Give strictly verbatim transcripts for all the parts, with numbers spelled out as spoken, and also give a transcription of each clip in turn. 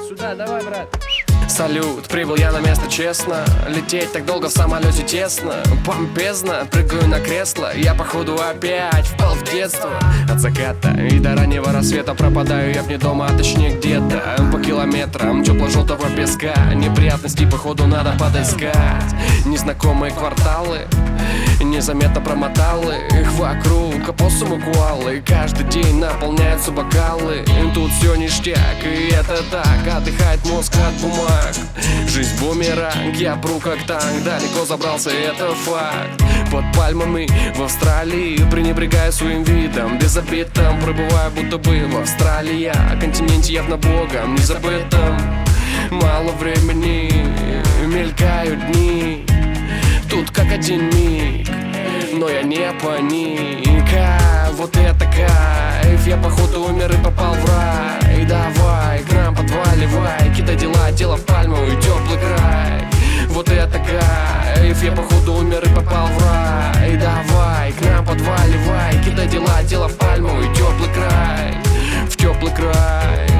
сюда, давай, брат. Салют, прибыл я на место честно. Лететь так долго в самолете тесно. Помпезно, прыгаю на кресло. Я походу опять впал в детство. От заката и до раннего рассвета пропадаю я вне дома, а точнее где-то по километрам тепло-желтого песка. Неприятностей походу надо подыскать. Незнакомые кварталы незаметно промотал их вокруг, а по суму куалы. Каждый день наполняются бокалы. Тут все ништяк, и это так. Отдыхает мозг от бумаг. Жизнь бумеранг, я пру как танк. Далеко забрался, это факт. Под пальмами в Австралии, пренебрегая своим видом, без обид там пробываю, будто бы в Австралии. О континенте явно богом не забытом. Мало времени, мелькают дни. Тут как один миг, но я не паника. Вот это кайф, я походу умер и попал в рай. Давай, к нам подваливай, кидай дела, дело в пальмовый теплый край. Вот это кайф, я походу умер и попал в рай. Давай, к нам подваливай, кидай дела, дело в пальмовый теплый край. В теплый край,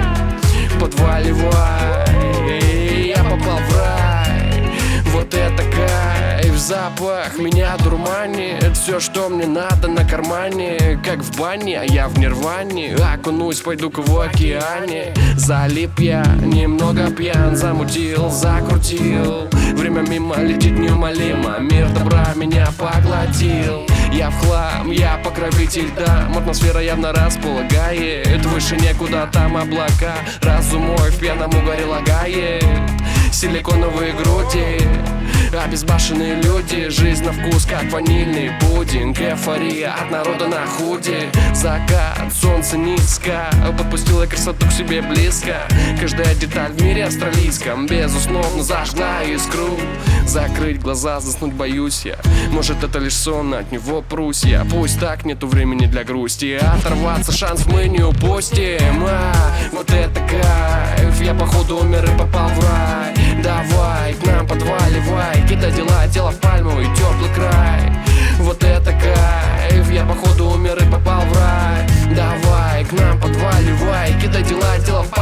подваливай, я попал в рай. Вот это кайф, запах меня дурманит. Все, что мне надо на кармане, как в бане, а я в нирване. Окунусь, пойду-ка в океане. Залип я, немного пьян, замутил, закрутил. Время мимо летит неумолимо, мир добра меня поглотил. Я в хлам, я покровитель дам. Атмосфера явно располагает, выше некуда там облака. Разум мой в пьяном угаре лагает. Силиконовые груди, обезбашенные люди. Жизнь на вкус, как ванильный пудинг. Эйфория от народа на худе. Закат, солнце низко, подпустила красоту к себе близко. Каждая деталь в мире австралийском безусловно зажгла искру. Закрыть глаза, заснуть боюсь я. Может это лишь сон, от него прусь я. Пусть так, нету времени для грусти. Оторваться шанс мы не упустим. А, вот это кайф, я походу умер и попал в рай. Давай, к нам подваливай, кидай дела, дело в пальмовый теплый край. Вот это кайф, я походу умер и попал в рай. Давай, к нам подваливай, кидай дела, дело в